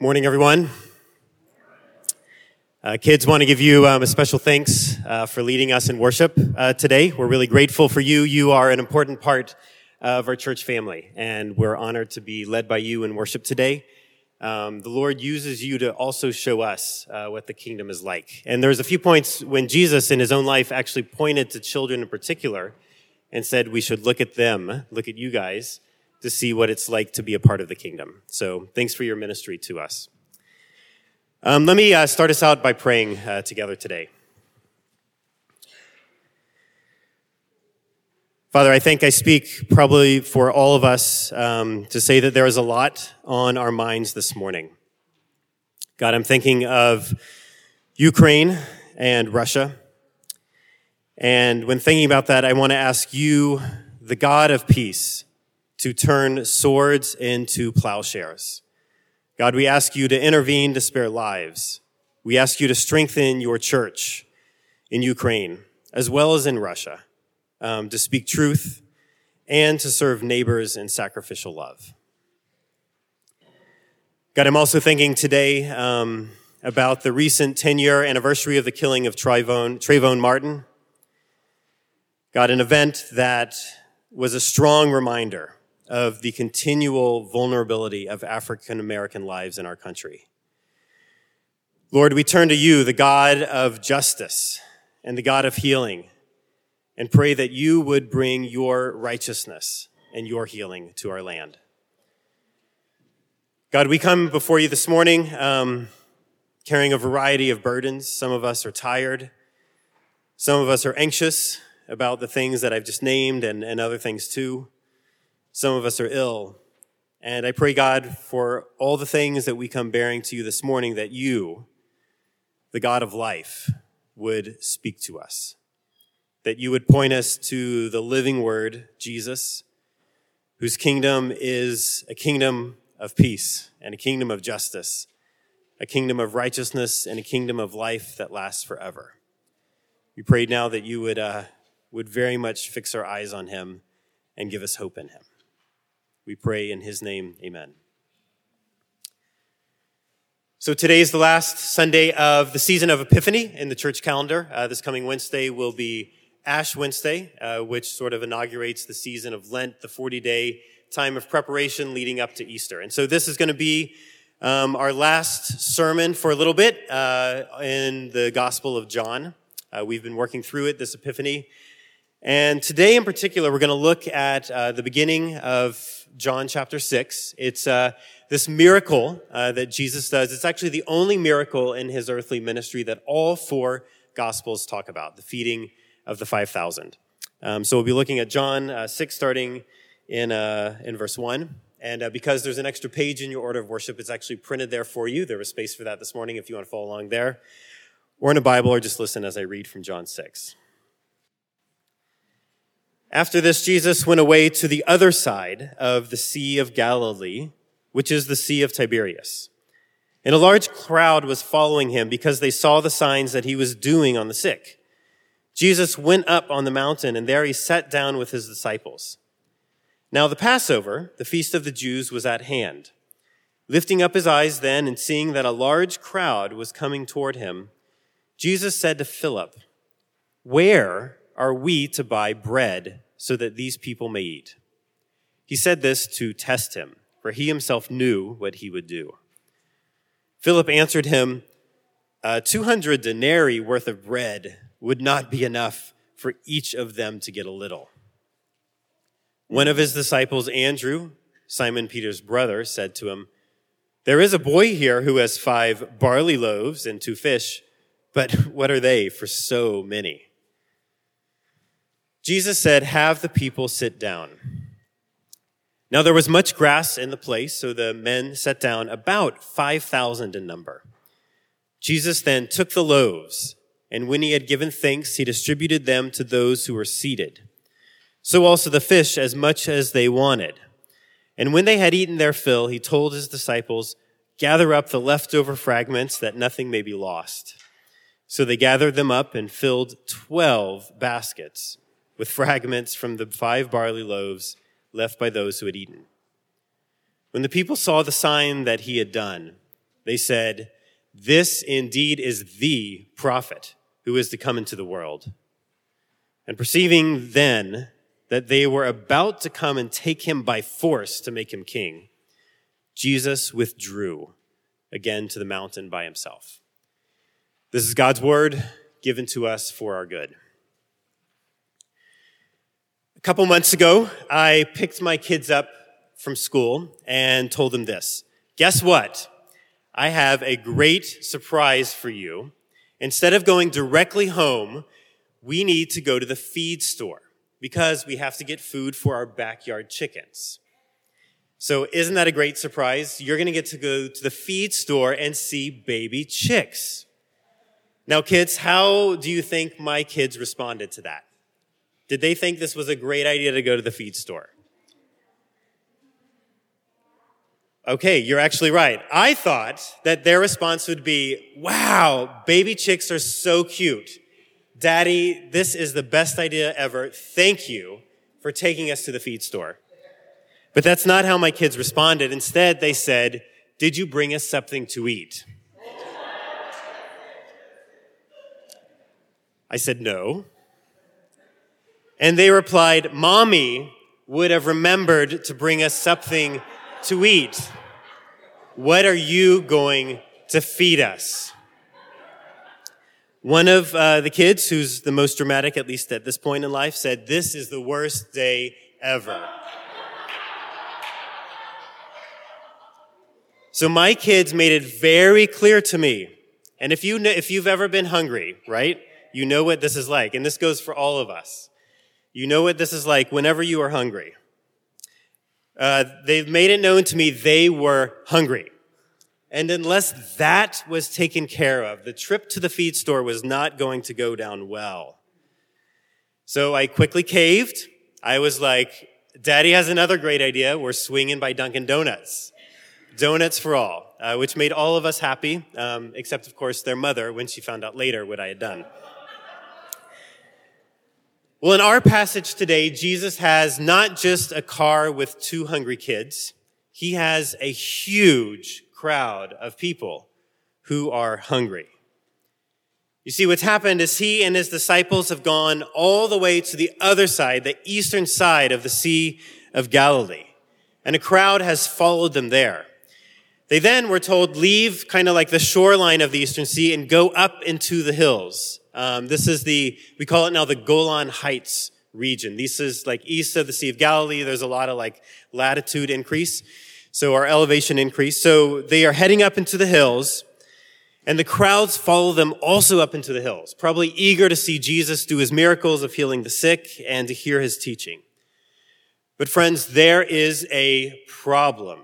Morning, everyone. Kids, want to give you a special thanks for leading us in worship today. We're really grateful for you. You are an important part of our church family, and we're honored to be led by you in worship today. The Lord uses you to also show us what the kingdom is like. And there's a few points when Jesus in his own life actually pointed to children in particular and said we should look at them, look at you guys, to see what it's like to be a part of the kingdom. So thanks for your ministry to us. Let me start us out by praying together today. Father, I think I speak probably for all of us to say that there is a lot on our minds this morning. God, I'm thinking of Ukraine and Russia. And when thinking about that, I want to ask you, the God of peace, to turn swords into plowshares. God, we ask you to intervene to spare lives. We ask you to strengthen your church in Ukraine, as well as in Russia, to speak truth and to serve neighbors in sacrificial love. God, I'm also thinking today about the recent 10-year anniversary of the killing of Trayvon Martin. God, an event that was a strong reminder of the continual vulnerability of African American lives in our country. Lord, we turn to you, the God of justice and the God of healing, and pray that you would bring your righteousness and your healing to our land. God, we come before you this morning carrying a variety of burdens. Some of us are tired. Some of us are anxious about the things that I've just named and other things too. Some of us are ill. And I pray, God, for all the things that we come bearing to you this morning, that you, the God of life, would speak to us. That you would point us to the living word, Jesus, whose kingdom is a kingdom of peace and a kingdom of justice, a kingdom of righteousness and a kingdom of life that lasts forever. We pray now that you would very much fix our eyes on him and give us hope in him. We pray in his name, amen. So today is the last Sunday of the season of Epiphany in the church calendar. This coming Wednesday will be Ash Wednesday, which sort of inaugurates the season of Lent, the 40-day time of preparation leading up to Easter. And so this is going to be our last sermon for a little bit in the Gospel of John. We've been working through it, this Epiphany. And today in particular, we're going to look at the beginning of John chapter 6. It's this miracle that Jesus does. It's actually the only miracle in his earthly ministry that all four Gospels talk about, the feeding of the 5,000. So we'll be looking at John 6, starting in verse 1. And because there's an extra page in your order of worship, it's actually printed there for you. There was space for that this morning if you want to follow along there, or in a Bible, or just listen as I read from John 6. After this, Jesus went away to the other side of the Sea of Galilee, which is the Sea of Tiberias. And a large crowd was following him because they saw the signs that he was doing on the sick. Jesus went up on the mountain, and there he sat down with his disciples. Now the Passover, the feast of the Jews, was at hand. Lifting up his eyes then and seeing that a large crowd was coming toward him, Jesus said to Philip, "Where are we to buy bread so that these people may eat?" He said this to test him, for he himself knew what he would do. Philip answered him, 200 denarii worth of bread would not be enough for each of them to get a little. One of his disciples, Andrew, Simon Peter's brother, said to him, "There is a boy here who has 5 barley loaves and 2 fish, but what are they for so many?" Jesus said, "Have the people sit down." Now there was much grass in the place, so the men sat down, about 5,000 in number. Jesus then took the loaves, and when he had given thanks, he distributed them to those who were seated. So also the fish, as much as they wanted. And when they had eaten their fill, he told his disciples, "Gather up the leftover fragments, that nothing may be lost." So they gathered them up and filled 12 baskets with fragments from the 5 barley loaves left by those who had eaten. When the people saw the sign that he had done, They said, "This indeed is the prophet who is to come into the world." And perceiving then that they were about to come and take him by force to make him king, Jesus withdrew again to the mountain by himself. This is God's word given to us for our good. A couple months ago, I picked my kids up from school and told them this. Guess what? I have a great surprise for you. Instead of going directly home, we need to go to the feed store because we have to get food for our backyard chickens. So isn't that a great surprise? You're going to get to go to the feed store and see baby chicks. Now, kids, how do you think my kids responded to that? Did they think this was a great idea to go to the feed store? Okay, you're actually right. I thought that their response would be, "Wow, baby chicks are so cute. Daddy, this is the best idea ever. Thank you for taking us to the feed store." But that's not how my kids responded. Instead, they said, "Did you bring us something to eat?" I said, "No." And they replied, "Mommy would have remembered to bring us something to eat. What are you going to feed us?" One of the kids, who's the most dramatic, at least at this point in life, said, "This is the worst day ever." So my kids made it very clear to me. And if you've ever been hungry, right? You know what this is like. And this goes for all of us. You know what this is like whenever you are hungry. They've made it known to me they were hungry. And unless that was taken care of, the trip to the feed store was not going to go down well. So I quickly caved. I was like, "Daddy has another great idea. We're swinging by Dunkin' Donuts. Donuts for all," which made all of us happy, except, of course, their mother when she found out later what I had done. Well, in our passage today, Jesus has not just a car with 2 hungry kids. He has a huge crowd of people who are hungry. You see, what's happened is he and his disciples have gone all the way to the other side, the eastern side of the Sea of Galilee. And a crowd has followed them there. They then were told, leave kind of like the shoreline of the Eastern Sea and go up into the hills. This is we call it now the Golan Heights region. This is like east of the Sea of Galilee. There's a lot of like latitude increase. So our elevation increase. So they are heading up into the hills, and the crowds follow them also up into the hills, probably eager to see Jesus do his miracles of healing the sick and to hear his teaching. But friends, there is a problem.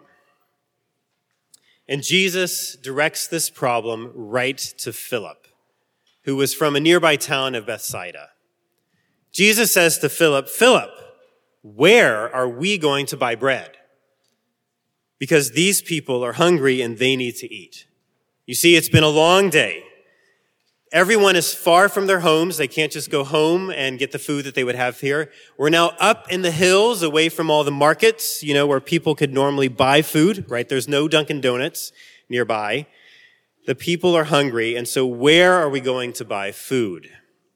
And Jesus directs this problem right to Philip, who was from a nearby town of Bethsaida. Jesus says to Philip, "Philip, where are we going to buy bread? Because these people are hungry and they need to eat." You see, it's been a long day. Everyone is far from their homes. They can't just go home and get the food that they would have here. We're now up in the hills away from all the markets, where people could normally buy food, right? There's no Dunkin' Donuts nearby. The people are hungry, and so where are we going to buy food?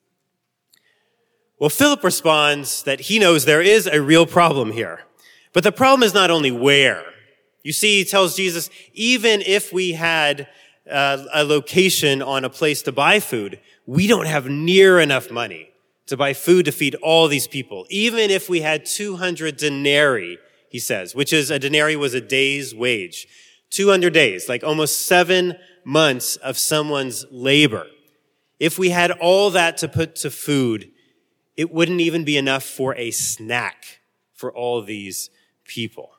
Well, Philip responds that he knows there is a real problem here. But the problem is not only where. You see, he tells Jesus, even if we had a location on a place to buy food, we don't have near enough money to buy food to feed all these people. Even if we had 200 denarii, he says, which is a denarii was a day's wage. 200 days, like almost 7 months of someone's labor. If we had all that to put to food, it wouldn't even be enough for a snack for all these people.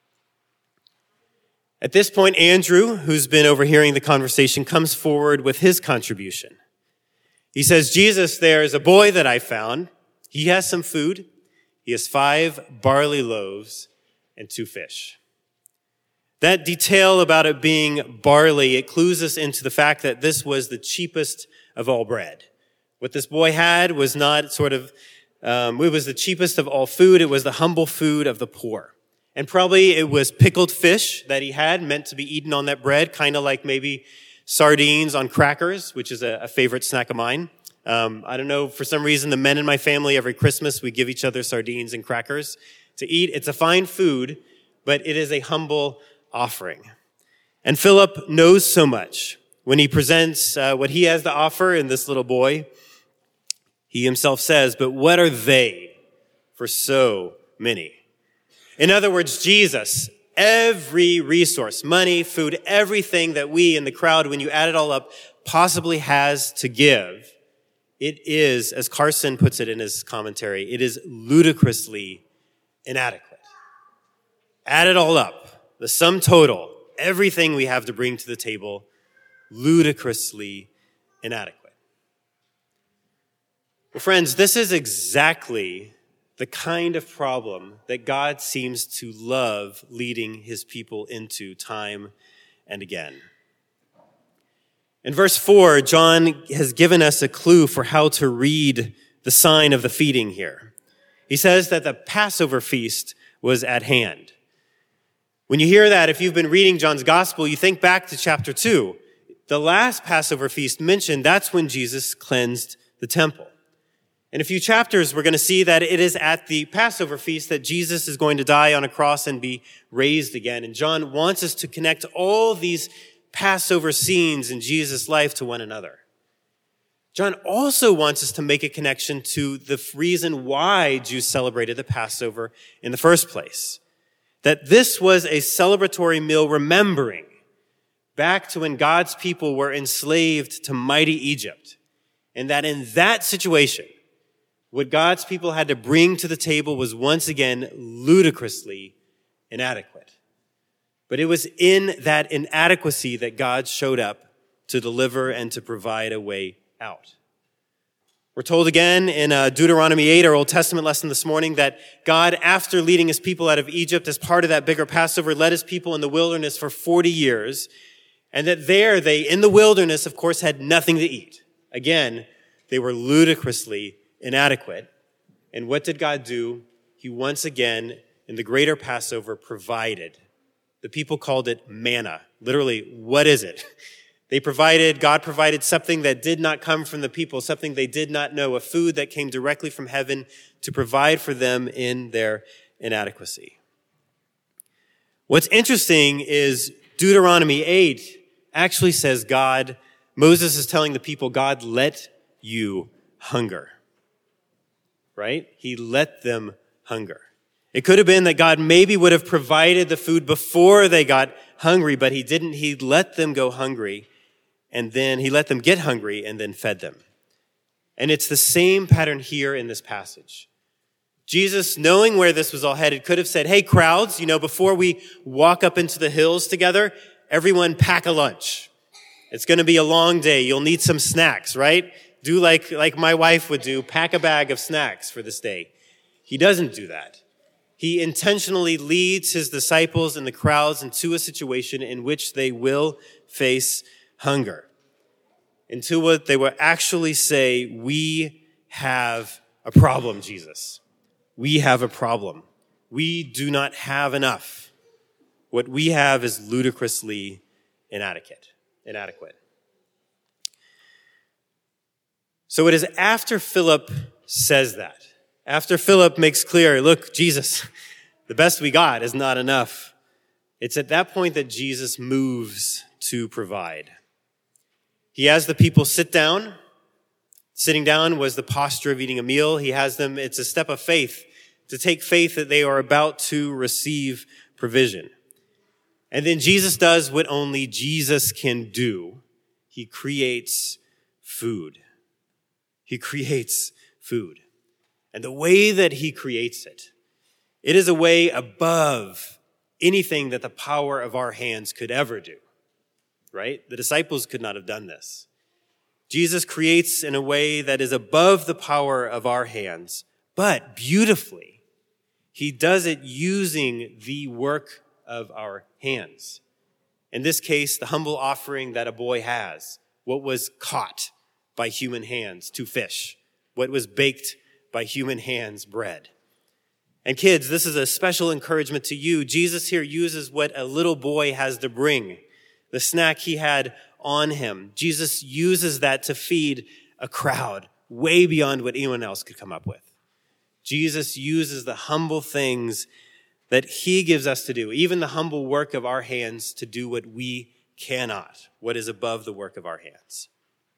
At this point, Andrew, who's been overhearing the conversation, comes forward with his contribution. He says, "Jesus, there is a boy that I found. He has some food. He has 5 barley loaves and 2 fish." That detail about it being barley, it clues us into the fact that this was the cheapest of all bread. What this boy had was not it was the cheapest of all food. It was the humble food of the poor. And probably it was pickled fish that he had meant to be eaten on that bread, kind of like maybe sardines on crackers, which is a favorite snack of mine. I don't know, for some reason, the men in my family, every Christmas, we give each other sardines and crackers to eat. It's a fine food, but it is a humble offering. And Philip knows so much. When he presents what he has to offer in this little boy, he himself says, "But what are they for so many?" In other words, Jesus, every resource, money, food, everything that we in the crowd, when you add it all up, possibly has to give, it is, as Carson puts it in his commentary, it is ludicrously inadequate. Add it all up, the sum total, everything we have to bring to the table, ludicrously inadequate. Well, friends, this is exactly the kind of problem that God seems to love leading his people into time and again. In verse 4, John has given us a clue for how to read the sign of the feeding here. He says that the Passover feast was at hand. When you hear that, if you've been reading John's gospel, you think back to chapter 2. The last Passover feast mentioned, that's when Jesus cleansed the temple. In a few chapters, we're going to see that it is at the Passover feast that Jesus is going to die on a cross and be raised again. And John wants us to connect all these Passover scenes in Jesus' life to one another. John also wants us to make a connection to the reason why Jews celebrated the Passover in the first place. That this was a celebratory meal remembering back to when God's people were enslaved to mighty Egypt. And that in that situation, what God's people had to bring to the table was once again ludicrously inadequate. But it was in that inadequacy that God showed up to deliver and to provide a way out. We're told again in Deuteronomy 8, our Old Testament lesson this morning, that God, after leading his people out of Egypt as part of that bigger Passover, led his people in the wilderness for 40 years. And that there they, in the wilderness, of course, had nothing to eat. Again, they were ludicrously inadequate. And what did God do? He once again, in the greater Passover, provided. The people called it manna. Literally, what is it? God provided something that did not come from the people, something they did not know, a food that came directly from heaven to provide for them in their inadequacy. What's interesting is Deuteronomy 8 actually says Moses is telling the people, God let you hunger. Right? He let them hunger. It could have been that God maybe would have provided the food before they got hungry, but he didn't. He let them go hungry, and then he let them get hungry and then fed them. And it's the same pattern here in this passage. Jesus, knowing where this was all headed, could have said, hey, crowds, before we walk up into the hills together, everyone pack a lunch. It's going to be a long day. You'll need some snacks, right? Do like my wife would do, pack a bag of snacks for this day. He doesn't do that. He intentionally leads his disciples and the crowds into a situation in which they will face hunger. Until what they will actually say, we have a problem, Jesus. We have a problem. We do not have enough. What we have is ludicrously inadequate. So it is after Philip says that, after Philip makes clear, look, Jesus, the best we got is not enough. It's at that point that Jesus moves to provide. He has the people sit down. Sitting down was the posture of eating a meal. He has them, it's a step of faith, to take faith that they are about to receive provision. And then Jesus does what only Jesus can do. He creates food. He creates food. And the way that he creates it is a way above anything that the power of our hands could ever do. Right? The disciples could not have done this. Jesus creates in a way that is above the power of our hands, but beautifully, he does it using the work of our hands. In this case, the humble offering that a boy has, what was caught by human hands, 2 fish, what was baked by human hands, bread. And kids, this is a special encouragement to you. Jesus here uses what a little boy has to bring, the snack he had on him. Jesus uses that to feed a crowd way beyond what anyone else could come up with. Jesus uses the humble things that he gives us to do, even the humble work of our hands, to do what we cannot, what is above the work of our hands.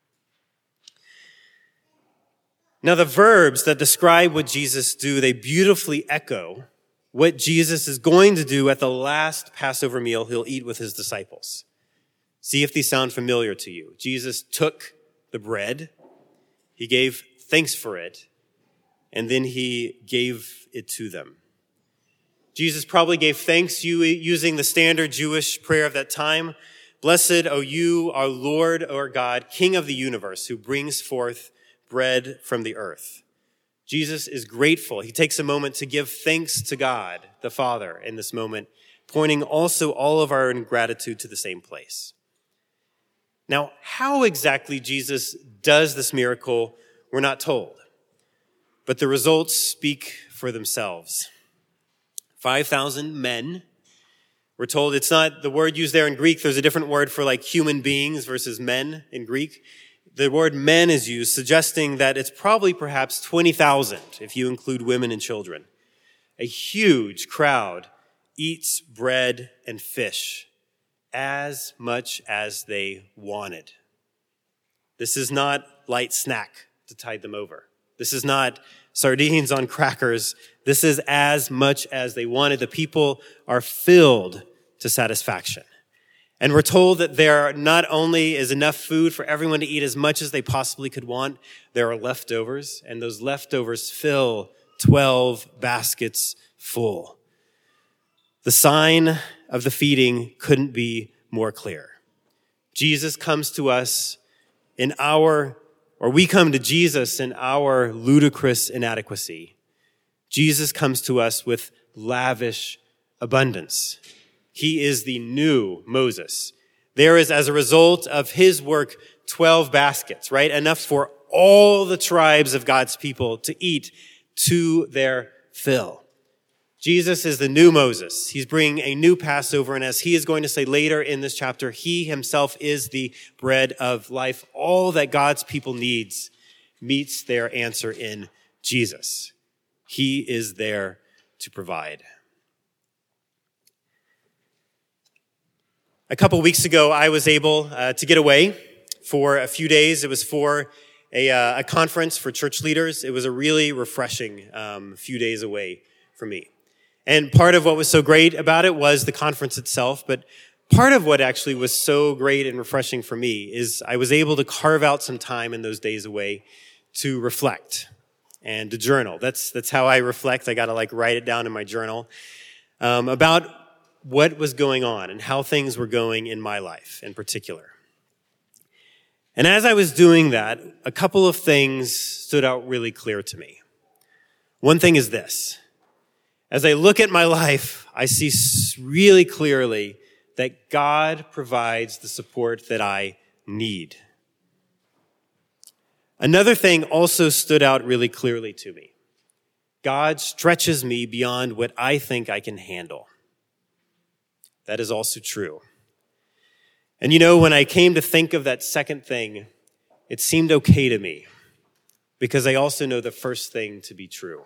Now, the verbs that describe what Jesus do, they beautifully echo what Jesus is going to do at the last Passover meal he'll eat with his disciples. See if these sound familiar to you. Jesus took the bread, he gave thanks for it, and then he gave it to them. Jesus probably gave thanks using the standard Jewish prayer of that time. Blessed are you, our Lord, our God, King of the universe, who brings forth bread from the earth. Jesus is grateful. He takes a moment to give thanks to God, the Father, in this moment, pointing also all of our gratitude to the same place. Now, how exactly Jesus does this miracle, we're not told, but the results speak for themselves. 5,000 men. We're told it's not the word used there in Greek. There's a different word for like human beings versus men in Greek. The word men is used, suggesting that it's probably perhaps 20,000 if you include women and children. A huge crowd eats bread and fish as much as they wanted. This is not light snack to tide them over. This is not sardines on crackers. This is as much as they wanted. The people are filled to satisfaction. And we're told that there not only is enough food for everyone to eat as much as they possibly could want, there are leftovers, and those leftovers fill 12 baskets full. The sign of the feeding couldn't be more clear. Jesus comes to us we come to Jesus in our ludicrous inadequacy. Jesus comes to us with lavish abundance. He is the new Moses. There is, as a result of his work, 12 baskets, right? Enough for all the tribes of God's people to eat to their fill. Jesus is the new Moses. He's bringing a new Passover, and as he is going to say later in this chapter, he himself is the bread of life. All that God's people needs meets their answer in Jesus. He is there to provide. A couple weeks ago, I was able to get away for a few days. It was for a conference for church leaders. It was a really refreshing few days away for me. And part of what was so great about it was the conference itself, but part of what actually was so great and refreshing for me is I was able to carve out some time in those days away to reflect and to journal. That's how I reflect. I got to write it down in my journal about what was going on and how things were going in my life in particular. And as I was doing that, a couple of things stood out really clear to me. One thing is this. As I look at my life, I see really clearly that God provides the support that I need. Another thing also stood out really clearly to me. God stretches me beyond what I think I can handle. That is also true. And when I came to think of that second thing, it seemed okay to me because I also know the first thing to be true.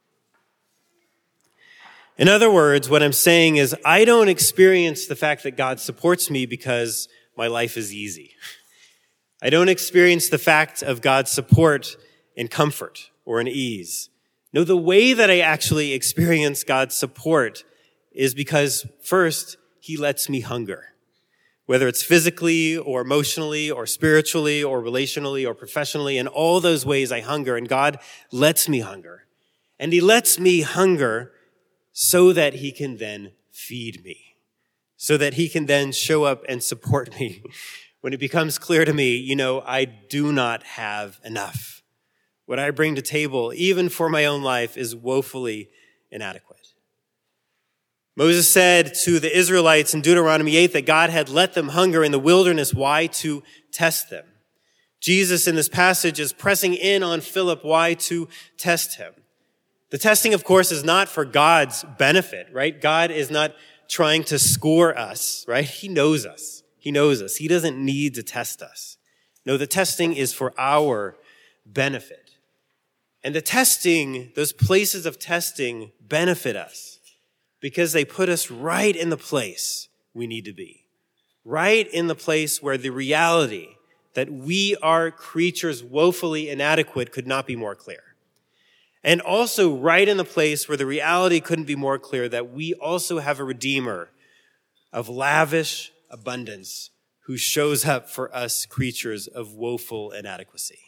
In other words, what I'm saying is I don't experience the fact that God supports me because my life is easy. I don't experience the fact of God's support in comfort or in ease. No, the way that I actually experience God's support is because first, he lets me hunger. Whether it's physically or emotionally or spiritually or relationally or professionally, in all those ways I hunger, and God lets me hunger. And he lets me hunger so that he can then feed me, so that he can then show up and support me. When it becomes clear to me, I do not have enough. What I bring to table, even for my own life, is woefully inadequate. Moses said to the Israelites in Deuteronomy 8 that God had let them hunger in the wilderness. Why? To test them. Jesus in this passage is pressing in on Philip. Why? To test him. The testing, of course, is not for God's benefit, right? God is not trying to score us, right? He knows us. He knows us. He doesn't need to test us. No, the testing is for our benefit. And the testing, those places of testing benefit us because they put us right in the place we need to be. Right in the place where the reality that we are creatures woefully inadequate could not be more clear. And also right in the place where the reality couldn't be more clear that we also have a Redeemer of lavish abundance who shows up for us creatures of woeful inadequacy.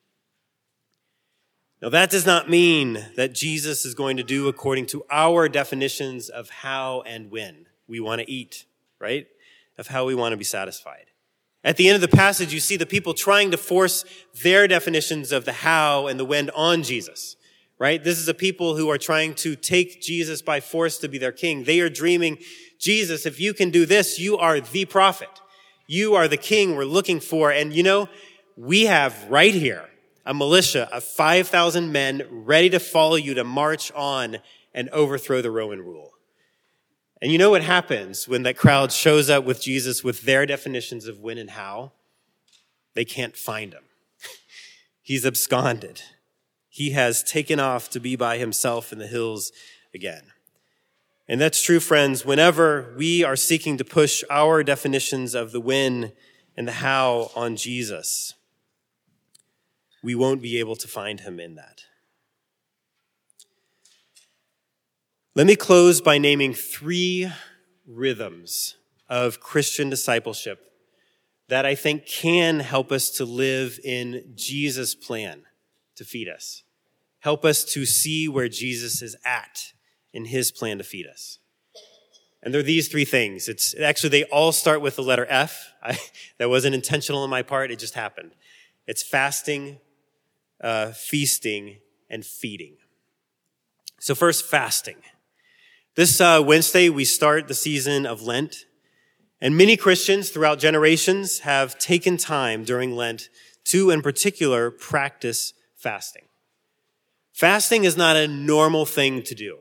Now, that does not mean that Jesus is going to do according to our definitions of how and when we want to eat, right? Of how we want to be satisfied. At the end of the passage, you see the people trying to force their definitions of the how and the when on Jesus, right? This is a people who are trying to take Jesus by force to be their king. They are dreaming, Jesus, if you can do this, you are the prophet. You are the king we're looking for. And we have right here a militia of 5,000 men ready to follow you to march on and overthrow the Roman rule. And you know what happens when that crowd shows up with Jesus with their definitions of when and how? They can't find him. He's absconded. He has taken off to be by himself in the hills again. And that's true, friends, whenever we are seeking to push our definitions of the when and the how on Jesus, we won't be able to find him in that. Let me close by naming 3 rhythms of Christian discipleship that I think can help us to live in Jesus' plan to feed us. Help us to see where Jesus is at in his plan to feed us. And they're these 3 things. They all start with the letter F. That wasn't intentional on my part. It just happened. It's fasting, feasting, and feeding. So first, fasting. This Wednesday, we start the season of Lent. And many Christians throughout generations have taken time during Lent to, in particular, practice fasting. Fasting is not a normal thing to do.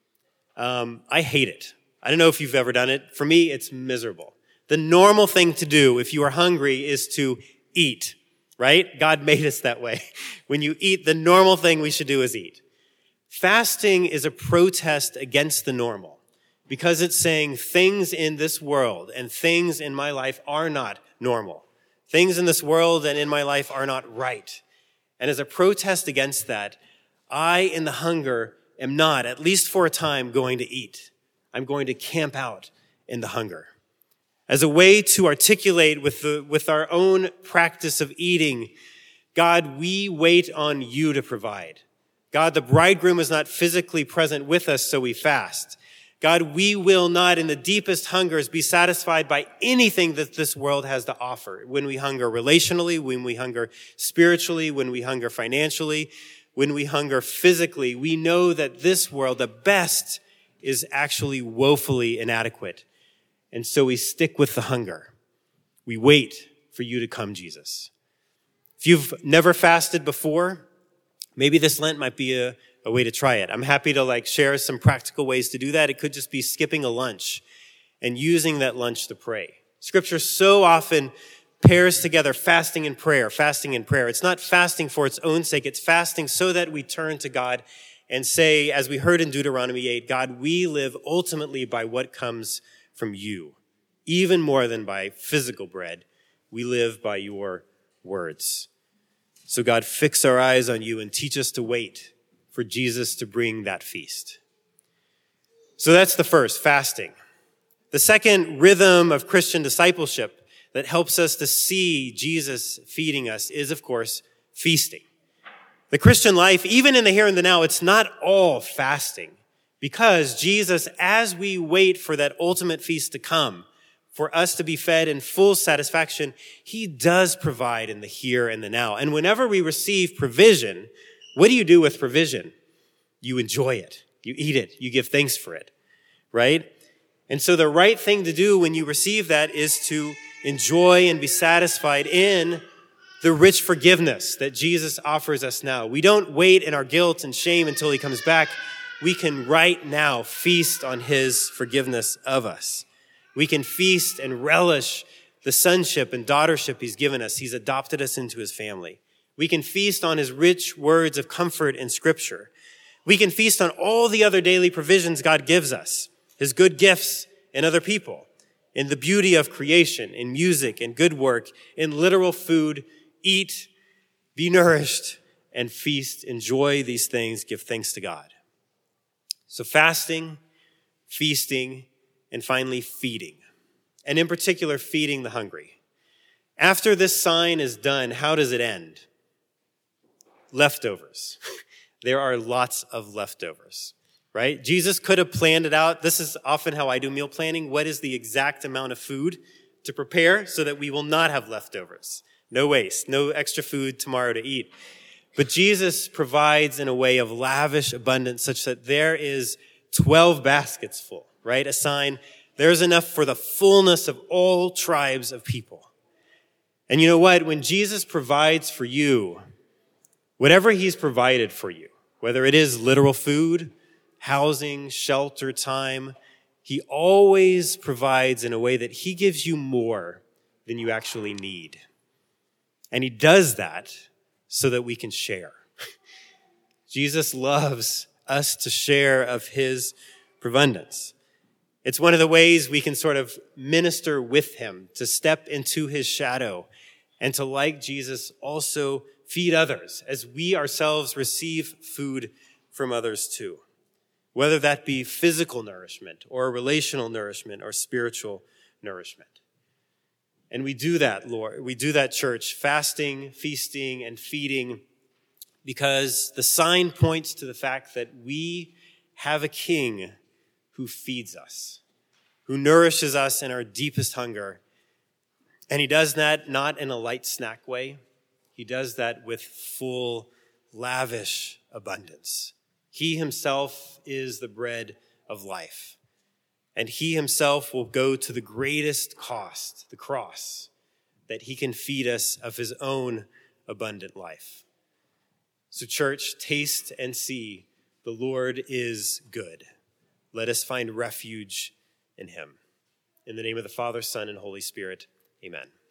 I hate it. I don't know if you've ever done it. For me, it's miserable. The normal thing to do if you are hungry is to eat, right? God made us that way. When you eat, the normal thing we should do is eat. Fasting is a protest against the normal because it's saying things in this world and things in my life are not normal. Things in this world and in my life are not right. And as a protest against that, I, in the hunger, am not, at least for a time, going to eat. I'm going to camp out in the hunger. As a way to articulate with our own practice of eating, God, we wait on you to provide. God, the bridegroom is not physically present with us, so we fast. God, we will not in the deepest hungers be satisfied by anything that this world has to offer. When we hunger relationally, when we hunger spiritually, when we hunger financially, when we hunger physically, we know that this world, the best, is actually woefully inadequate. And so we stick with the hunger. We wait for you to come, Jesus. If you've never fasted before, maybe this Lent might be a way to try it. I'm happy to share some practical ways to do that. It could just be skipping a lunch and using that lunch to pray. Scripture so often pairs together fasting and prayer, fasting and prayer. It's not fasting for its own sake. It's fasting so that we turn to God and say, as we heard in Deuteronomy 8, God, we live ultimately by what comes from you. Even more than by physical bread, we live by your words. So God, fix our eyes on you and teach us to wait for Jesus to bring that feast. So that's the first, fasting. The second rhythm of Christian discipleship that helps us to see Jesus feeding us is, of course, feasting. The Christian life, even in the here and the now, it's not all fasting because Jesus, as we wait for that ultimate feast to come, for us to be fed in full satisfaction, he does provide in the here and the now. And whenever we receive provision, what do you do with provision? You enjoy it. You eat it. You give thanks for it, right? And so the right thing to do when you receive that is to enjoy and be satisfied in the rich forgiveness that Jesus offers us now. We don't wait in our guilt and shame until he comes back. We can right now feast on his forgiveness of us. We can feast and relish the sonship and daughtership he's given us. He's adopted us into his family. We can feast on his rich words of comfort in Scripture. We can feast on all the other daily provisions God gives us, his good gifts in other people, in the beauty of creation, in music, in good work, in literal food. Eat, be nourished, and feast. Enjoy these things. Give thanks to God. So fasting, feasting, and finally feeding. And in particular, feeding the hungry. After this sign is done, how does it end? Leftovers. There are lots of leftovers, right? Jesus could have planned it out. This is often how I do meal planning. What is the exact amount of food to prepare so that we will not have leftovers? No waste, no extra food tomorrow to eat. But Jesus provides in a way of lavish abundance such that there is 12 baskets full, right? A sign, there's enough for the fullness of all tribes of people. And you know what? When Jesus provides for you, whatever he's provided for you, whether it is literal food, housing, shelter, time, he always provides in a way that he gives you more than you actually need. And he does that so that we can share. Jesus loves us to share of his abundance. It's one of the ways we can sort of minister with him, to step into his shadow, and to, like Jesus, also feed others as we ourselves receive food from others too. Whether that be physical nourishment or relational nourishment or spiritual nourishment. And we do that, Lord. We do that, church, fasting, feasting, and feeding, because the sign points to the fact that we have a king who feeds us, who nourishes us in our deepest hunger. And he does that not in a light snack way. He does that with full, lavish abundance. He himself is the bread of life. And he himself will go to the greatest cost, the cross, that he can feed us of his own abundant life. So church, taste and see the Lord is good. Let us find refuge in him. In the name of the Father, Son, and Holy Spirit, amen.